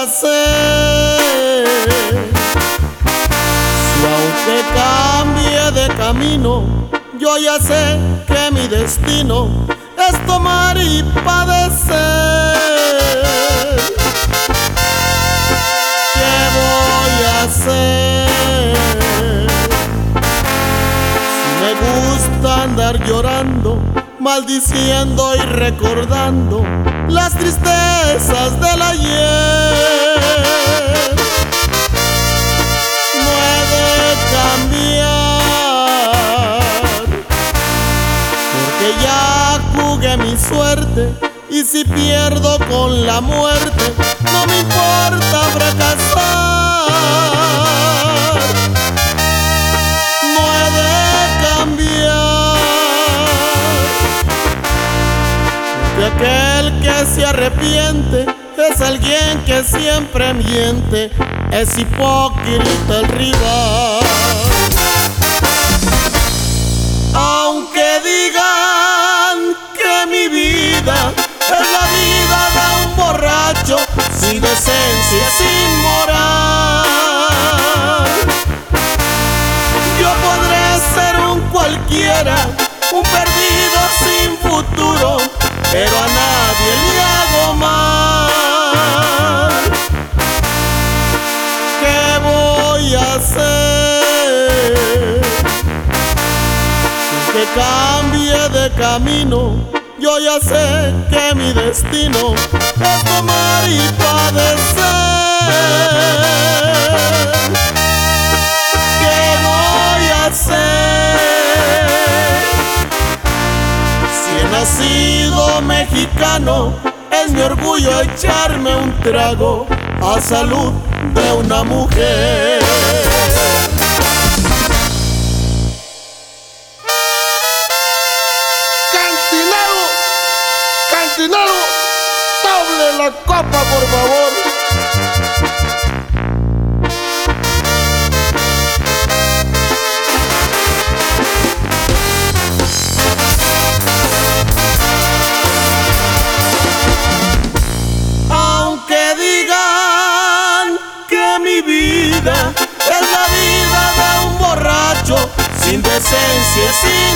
hacer si aunque cambie de camino? Yo ya sé que mi destino es tomar y padecer. ¿Qué voy a hacer si me gusta andar llorando, maldiciendo y recordando las tristezas del ayer? No he de cambiar, porque ya jugué mi suerte, y si pierdo con la muerte, no me importa fracasar. No he de cambiar, porque aquel que se arrepiente es alguien que siempre miente, es hipócrita el rival. Aunque digan que mi vida es la vida de un borracho, sin decencia, sin moral, yo podré ser un cualquiera, un perdido sin futuro, pero a nadie le hago mal. ¿Qué voy a hacer? Que cambie de camino, yo ya sé que mi destino es tomar y padecer. ¿Qué voy a hacer si he nacido mexicano? Es mi orgullo echarme un trago a salud de una mujer. Cantinero, doble la copa, por favor. Aunque digan que mi vida es la vida de un borracho, sin decencia y sin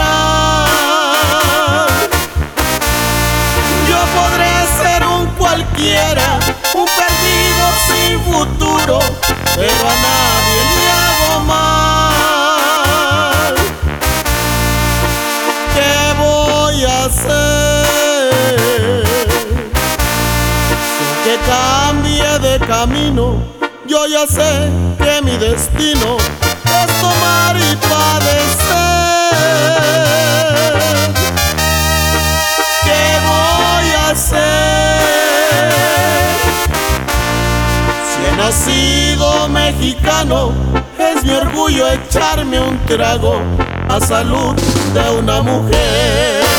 moral, yo podré ser un cualquiera, un perdido sin futuro, pero a nadie le hago mal. ¿Qué voy a hacer si que cambie de camino? Yo ya sé que mi destino es tomar y padecer. ¿Qué voy a hacer si he nacido mexicano? Es mi orgullo echarme un trago a salud de una mujer.